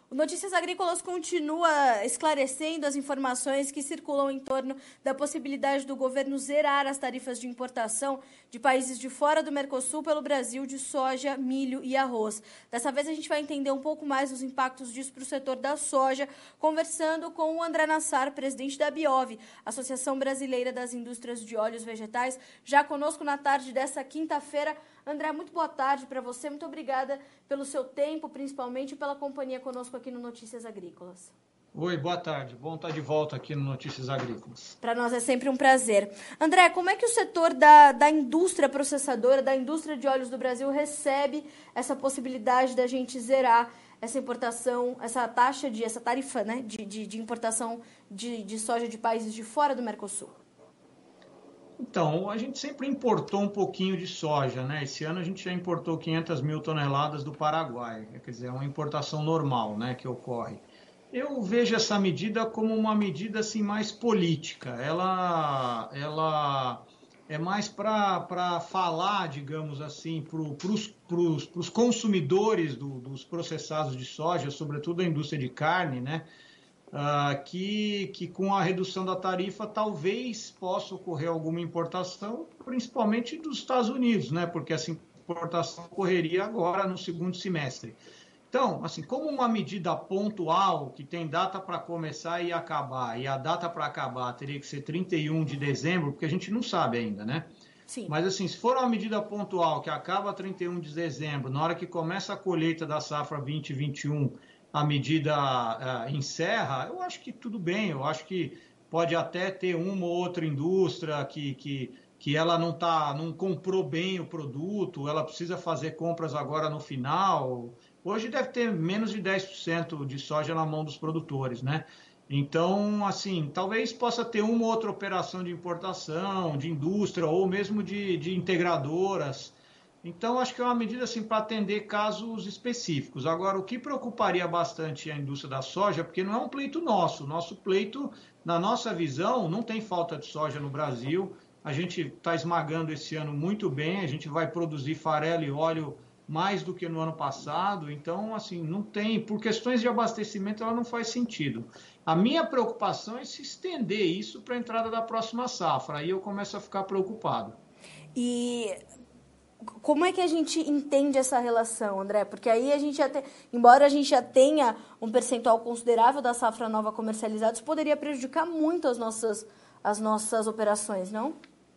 O Notícias Agrícolas continua esclarecendo as informações que circulam em torno da possibilidade do governo zerar as tarifas de importação de países de fora do Mercosul pelo Brasil de soja, milho e arroz. Dessa vez a gente vai entender um pouco mais os impactos disso para o setor da soja, conversando com o André Nassar, presidente da Biov, Associação Brasileira das Indústrias de Óleos Vegetais, já conosco na tarde dessa quinta-feira. André, muito boa tarde para você. Muito obrigada pelo seu tempo, principalmente, e pela companhia conosco aqui no Notícias Agrícolas. Oi, boa tarde. Bom estar de volta aqui no Notícias Agrícolas. Para nós é sempre um prazer. André, como é que o setor da indústria processadora, da indústria de óleos do Brasil recebe essa possibilidade da gente zerar essa importação, essa tarifa, né, de importação de soja de países de fora do Mercosul? Então, a gente sempre importou um pouquinho de soja, né? Esse ano a gente já importou 500 mil toneladas do Paraguai, quer dizer, é uma importação normal, né, que ocorre. Eu vejo essa medida como uma medida assim, mais política. Ela é mais para falar, digamos assim, para os consumidores dos processados de soja, sobretudo a indústria de carne, né? Que com a redução da tarifa talvez possa ocorrer alguma importação, principalmente dos Estados Unidos, né? Porque essa importação ocorreria agora no segundo semestre. Então, assim, como uma medida pontual, que tem data para começar e acabar, e a data para acabar teria que ser 31 de dezembro, porque a gente não sabe ainda, né? Sim. Mas, assim, se for uma medida pontual que acaba 31 de dezembro, na hora que começa a colheita da safra 2021, a medida encerra, eu acho que tudo bem, eu acho que pode até ter uma ou outra indústria que ela não comprou bem o produto, ela precisa fazer compras agora no final. Hoje deve ter menos de 10% de soja na mão dos produtores, né? Então, assim, talvez possa ter uma ou outra operação de importação, de indústria ou mesmo de integradoras. Então, acho que é uma medida assim, para atender casos específicos. Agora, o que preocuparia bastante a indústria da soja, porque não é um pleito nosso. Nosso pleito, na nossa visão, não tem falta de soja no Brasil. A gente está esmagando esse ano muito bem, a gente vai produzir farelo e óleo mais do que no ano passado. Então, assim, não tem, por questões de abastecimento, ela não faz sentido. A minha preocupação é se estender isso para a entrada da próxima safra. Aí eu começo a ficar preocupado. E como é que a gente entende essa relação, André? Porque aí a gente já tem, embora a gente já tenha um percentual considerável da safra nova comercializada, isso poderia prejudicar muito as nossas operações, não?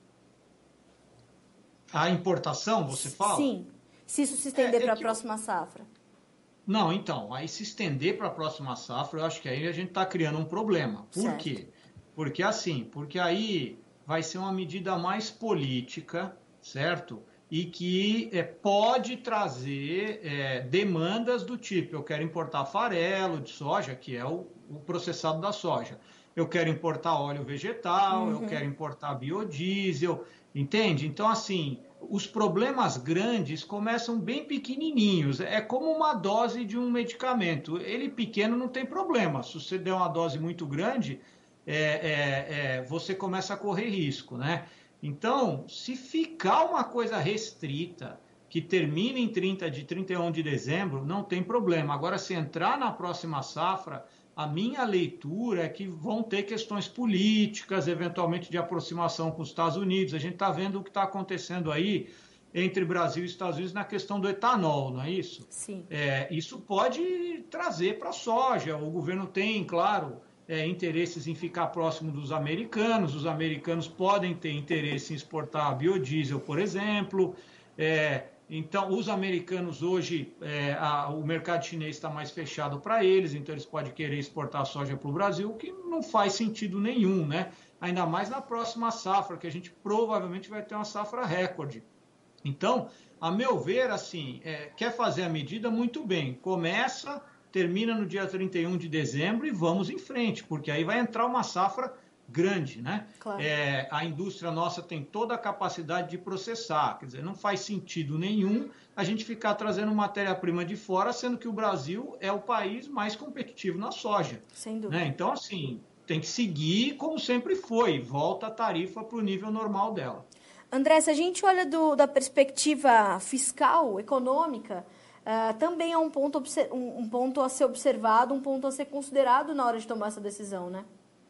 A importação, você fala? Sim, se isso se estender para a próxima safra. Não, então, aí se estender para a próxima safra, eu acho que aí a gente está criando um problema. Por quê? Porque aí vai ser uma medida mais política, certo? E que pode trazer demandas do tipo, eu quero importar farelo de soja, que é o processado da soja. Eu quero importar óleo vegetal, eu quero importar biodiesel, entende? Então, assim, os problemas grandes começam bem pequenininhos. É como uma dose de um medicamento. Ele pequeno não tem problema. Se você der uma dose muito grande, você começa a correr risco, né? Então, se ficar uma coisa restrita, que termina em 31 de dezembro, não tem problema. Agora, se entrar na próxima safra, a minha leitura é que vão ter questões políticas, eventualmente de aproximação com os Estados Unidos. A gente está vendo o que está acontecendo aí entre Brasil e Estados Unidos na questão do etanol, não é isso? Sim. Isso pode trazer para a soja. O governo tem, claro, interesses em ficar próximo dos americanos. Os americanos podem ter interesse em exportar biodiesel, por exemplo. Então, os americanos hoje, o mercado chinês está mais fechado para eles, então eles podem querer exportar soja para o Brasil, o que não faz sentido nenhum, né? Ainda mais na próxima safra, que a gente provavelmente vai ter uma safra recorde. Então, a meu ver, assim, quer fazer a medida muito bem. Começa, termina no dia 31 de dezembro e vamos em frente, porque aí vai entrar uma safra grande, né? Claro. A indústria nossa tem toda a capacidade de processar, quer dizer, não faz sentido nenhum a gente ficar trazendo matéria-prima de fora, sendo que o Brasil é o país mais competitivo na soja. Sem dúvida. Né? Então, assim, tem que seguir como sempre foi, volta a tarifa para o nível normal dela. André, se a gente olha da perspectiva fiscal, econômica, também é um ponto a ser observado, um ponto a ser considerado na hora de tomar essa decisão, né?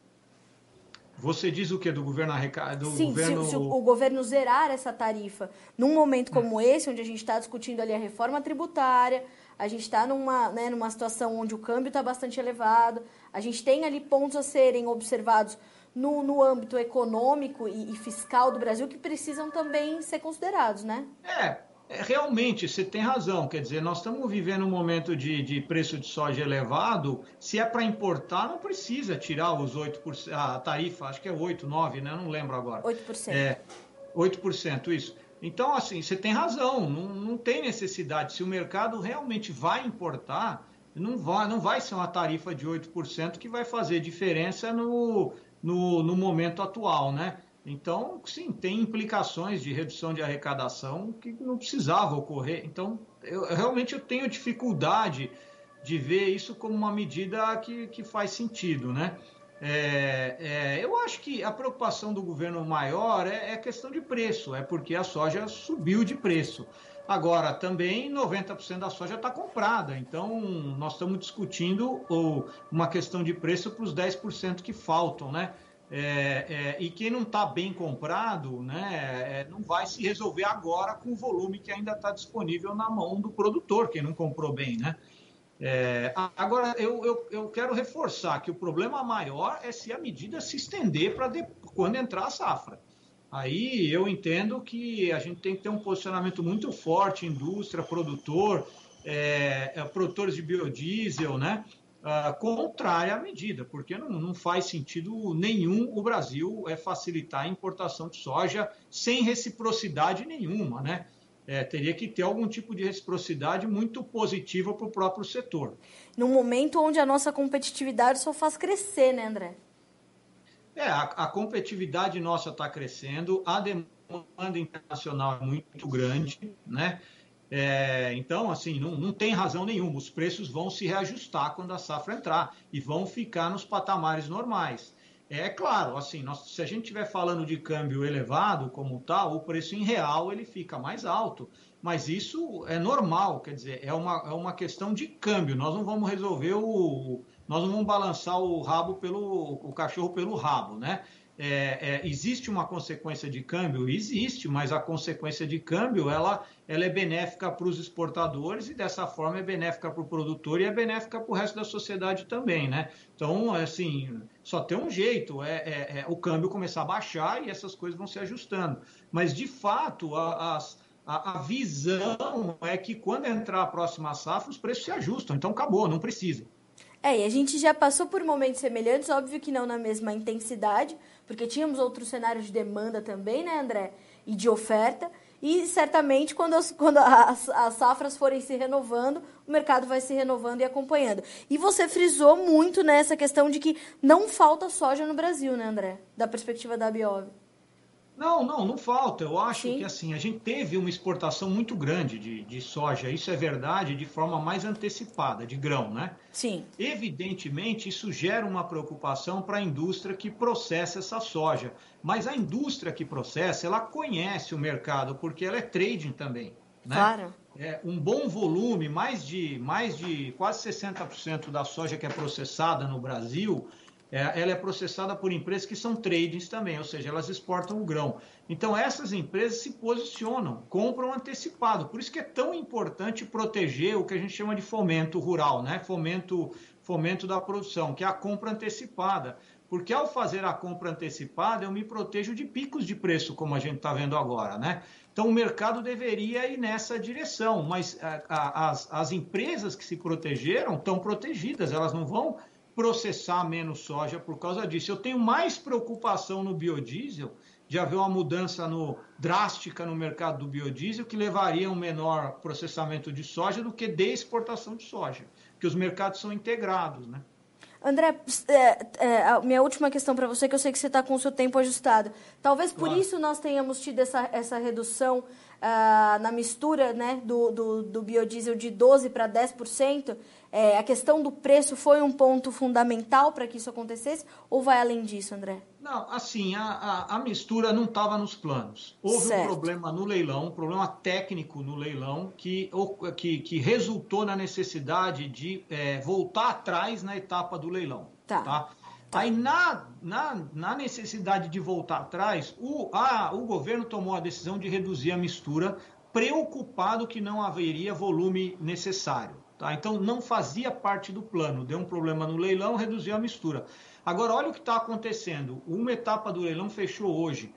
Você diz o quê? Do governo arrecadar? Sim, se o governo zerar essa tarifa num momento como esse, onde a gente está discutindo ali a reforma tributária, a gente está numa situação onde o câmbio está bastante elevado, a gente tem ali pontos a serem observados no âmbito econômico e fiscal do Brasil que precisam também ser considerados, né? Realmente, você tem razão. Quer dizer, nós estamos vivendo um momento de preço de soja elevado. Se é para importar, não precisa tirar os 8%, a tarifa, acho que é 8, 9, né? Não lembro agora. 8%. 8%, isso. Então, assim, você tem razão. Não tem necessidade. Se o mercado realmente vai importar, não vai ser uma tarifa de 8% que vai fazer diferença no momento atual, né? Então, sim, tem implicações de redução de arrecadação que não precisava ocorrer. Então, realmente eu tenho dificuldade de ver isso como uma medida que faz sentido, né? Eu acho que a preocupação do governo maior é questão de preço, é porque a soja subiu de preço. Agora, também 90% da soja está comprada, então nós estamos discutindo uma questão de preço para os 10% que faltam, né? E quem não está bem comprado, né, não vai se resolver agora com o volume que ainda está disponível na mão do produtor, quem não comprou bem, né? Agora, eu quero reforçar que o problema maior é se a medida se estender para quando entrar a safra. Aí eu entendo que a gente tem que ter um posicionamento muito forte, indústria, produtores de biodiesel, né? Contrária à medida, porque não faz sentido nenhum o Brasil facilitar a importação de soja sem reciprocidade nenhuma, né? Teria que ter algum tipo de reciprocidade muito positiva para o próprio setor. Num momento onde a nossa competitividade só faz crescer, né, André? A competitividade nossa está crescendo, a demanda internacional é muito grande, né? Então, assim, não tem razão nenhuma. Os preços vão se reajustar quando a safra entrar e vão ficar nos patamares normais. É claro, assim, se a gente estiver falando de câmbio elevado como tal, o preço em real ele fica mais alto. Mas isso é normal, quer dizer, é uma questão de câmbio. Nós não vamos resolver nós não vamos balançar o cachorro pelo rabo, né? Existe uma consequência de câmbio? Existe, mas a consequência de câmbio ela é benéfica para os exportadores e dessa forma é benéfica para o produtor e é benéfica para o resto da sociedade também, né? Então, assim, só tem um jeito, o câmbio começar a baixar e essas coisas vão se ajustando. Mas, de fato, a visão é que quando entrar a próxima safra, os preços se ajustam. Então, acabou, não precisa. E a gente já passou por momentos semelhantes, óbvio que não na mesma intensidade, porque tínhamos outros cenários de demanda também, né, André? E de oferta. E certamente quando as safras forem se renovando, o mercado vai se renovando e acompanhando. E você frisou muito nessa questão de que não falta soja no Brasil, né, André? Da perspectiva da Biov. Não falta. Eu acho Sim. que assim, a gente teve uma exportação muito grande de soja, isso é verdade, de forma mais antecipada, de grão, né? Sim. Evidentemente, isso gera uma preocupação para a indústria que processa essa soja. Mas a indústria que processa, ela conhece o mercado, porque ela é trading também, né? Claro. Um bom volume, mais de quase 60% da soja que é processada no Brasil, ela é processada por empresas que são tradings também, ou seja, elas exportam o grão. Então, essas empresas se posicionam, compram antecipado. Por isso que é tão importante proteger o que a gente chama de fomento rural, né? Fomento da produção, que é a compra antecipada. Porque ao fazer a compra antecipada, eu me protejo de picos de preço, como a gente está vendo agora, né? Então, o mercado deveria ir nessa direção, mas as empresas que se protegeram estão protegidas, elas não vão processar menos soja por causa disso. Eu tenho mais preocupação no biodiesel, de haver uma mudança drástica no mercado do biodiesel, que levaria a um menor processamento de soja do que de exportação de soja, porque os mercados são integrados, né? André, a minha última questão para você, que eu sei que você está com o seu tempo ajustado. Talvez por isso nós tenhamos tido essa redução na mistura, né, do biodiesel de 12% para 10%. A questão do preço foi um ponto fundamental para que isso acontecesse ou vai além disso, André? Não, assim, a mistura não estava nos planos. Houve um problema no leilão, um problema técnico no leilão, que resultou na necessidade de voltar atrás na etapa do leilão. Tá? Aí, na necessidade de voltar atrás, o governo tomou a decisão de reduzir a mistura, preocupado que não haveria volume necessário. Tá? Então, não fazia parte do plano. Deu um problema no leilão, reduziu a mistura. Agora, olha o que está acontecendo. Uma etapa do leilão fechou hoje.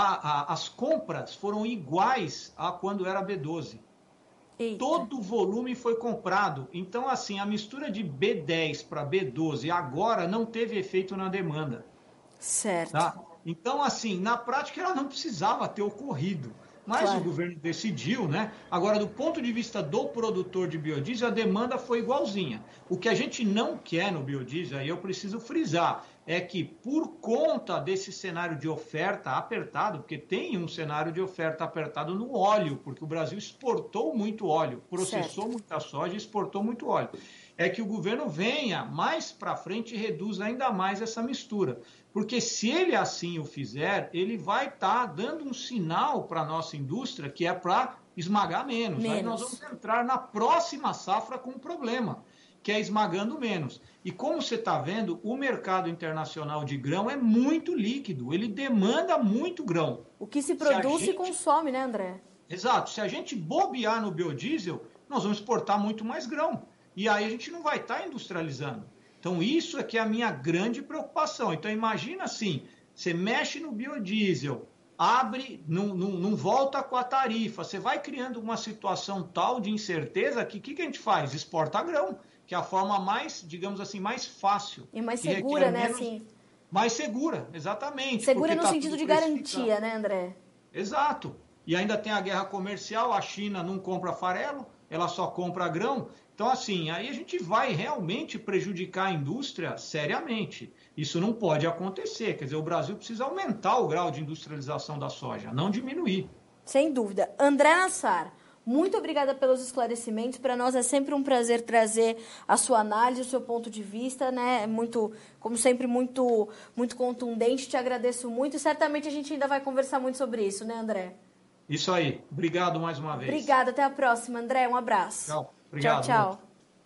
As compras foram iguais a quando era B12. Eita. Todo o volume foi comprado. Então, assim, a mistura de B10 para B12 agora não teve efeito na demanda. Certo. Tá? Então, assim, na prática ela não precisava ter ocorrido. Mas o governo decidiu, né? Agora, do ponto de vista do produtor de biodiesel, a demanda foi igualzinha. O que a gente não quer no biodiesel, aí eu preciso frisar, é que por conta desse cenário de oferta apertado, porque tem um cenário de oferta apertado no óleo, porque o Brasil exportou muito óleo, processou muita soja e exportou muito óleo, é que o governo venha mais para frente e reduza ainda mais essa mistura. Porque se ele assim o fizer, ele vai estar dando um sinal para a nossa indústria que é para esmagar menos. Aí nós vamos entrar na próxima safra com um problema, que é esmagando menos. E como você está vendo, o mercado internacional de grão é muito líquido, ele demanda muito grão. O que se produz se consome, né, André? Exato. Se a gente bobear no biodiesel, nós vamos exportar muito mais grão. E aí a gente não vai estar industrializando. Então, isso é que é a minha grande preocupação. Então, imagina assim, você mexe no biodiesel, abre, não volta com a tarifa, você vai criando uma situação tal de incerteza que o que a gente faz? Exporta grão, que é a forma mais, digamos assim, mais fácil. E mais segura, né? Assim... Mais segura, exatamente. Segura no sentido de garantia, né, André? Exato. E ainda tem a guerra comercial, a China não compra farelo, ela só compra grão. Então, assim, aí a gente vai realmente prejudicar a indústria seriamente. Isso não pode acontecer. Quer dizer, o Brasil precisa aumentar o grau de industrialização da soja, não diminuir. Sem dúvida. André Nassar, muito obrigada pelos esclarecimentos. Para nós é sempre um prazer trazer a sua análise, o seu ponto de vista, né? Muito, como sempre, muito contundente. Te agradeço muito e certamente a gente ainda vai conversar muito sobre isso, né, André? Isso aí. Obrigado mais uma vez. Obrigada. Até a próxima, André. Um abraço. Tchau. Obrigado. Tchau.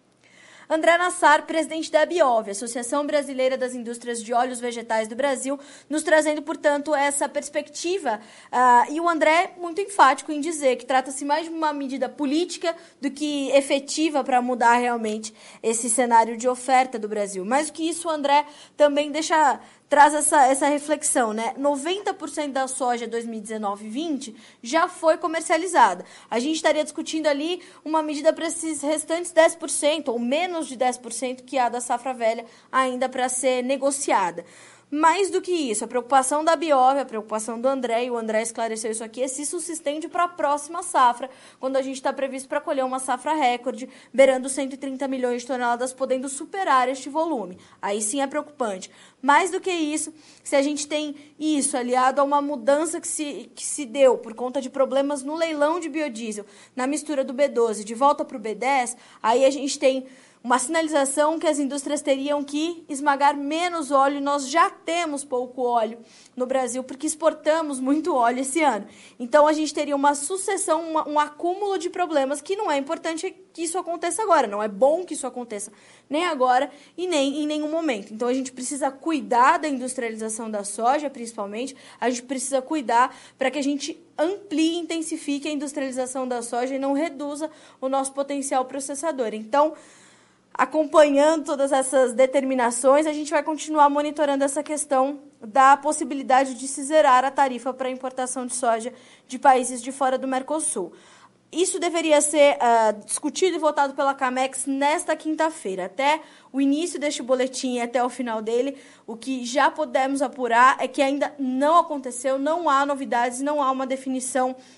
André Nassar, presidente da Biov, Associação Brasileira das Indústrias de Óleos Vegetais do Brasil, nos trazendo, portanto, essa perspectiva. E o André muito enfático em dizer que trata-se mais de uma medida política do que efetiva para mudar realmente esse cenário de oferta do Brasil. Mais do que isso, o André também traz essa reflexão, né? 90% da soja 2019-20 já foi comercializada. A gente estaria discutindo ali uma medida para esses restantes 10%, ou menos de 10% que há da safra velha ainda para ser negociada. Mais do que isso, a preocupação da Biov, a preocupação do André, e o André esclareceu isso aqui, é se isso se estende para a próxima safra, quando a gente está previsto para colher uma safra recorde, beirando 130 milhões de toneladas, podendo superar este volume. Aí sim é preocupante. Mais do que isso, se a gente tem isso aliado a uma mudança que se deu por conta de problemas no leilão de biodiesel, na mistura do B12 de volta para o B10, aí a gente tem uma sinalização que as indústrias teriam que esmagar menos óleo. Nós já temos pouco óleo no Brasil, porque exportamos muito óleo esse ano. Então, a gente teria uma sucessão, um acúmulo de problemas que não é importante que isso aconteça agora. Não é bom que isso aconteça nem agora e nem em nenhum momento. Então, a gente precisa cuidar da industrialização da soja, principalmente. A gente precisa cuidar para que a gente amplie e intensifique a industrialização da soja e não reduza o nosso potencial processador. Então, acompanhando todas essas determinações, a gente vai continuar monitorando essa questão da possibilidade de se zerar a tarifa para a importação de soja de países de fora do Mercosul. Isso deveria ser discutido e votado pela CAMEX nesta quinta-feira. Até o início deste boletim e até o final dele, o que já podemos apurar é que ainda não aconteceu, não há novidades, não há uma definição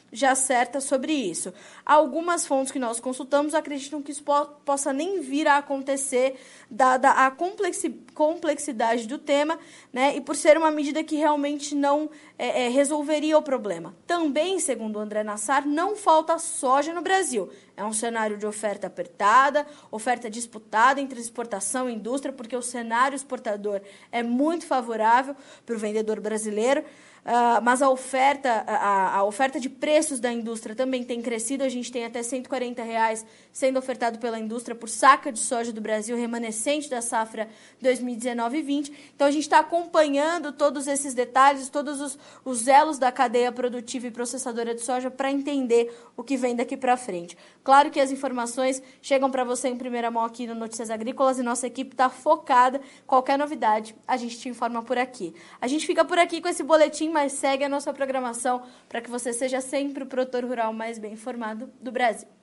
já certa sobre isso. Algumas fontes que nós consultamos acreditam que isso possa nem vir a acontecer, dada a complexidade do tema, né, e por ser uma medida que realmente não resolveria o problema. Também, segundo o André Nassar, não falta soja no Brasil. É um cenário de oferta apertada, oferta disputada entre exportação e indústria, porque o cenário exportador é muito favorável para o vendedor brasileiro. Mas a oferta de preços da indústria também tem crescido. A gente tem até R$ 140 sendo ofertado pela indústria por saca de soja do Brasil, remanescente da safra 2019-20. Então, a gente está acompanhando todos esses detalhes, todos os elos da cadeia produtiva e processadora de soja para entender o que vem daqui para frente. Claro que as informações chegam para você em primeira mão aqui no Notícias Agrícolas e nossa equipe está focada. Qualquer novidade, a gente te informa por aqui. A gente fica por aqui com esse boletim, mas segue a nossa programação para que você seja sempre o produtor rural mais bem informado do Brasil.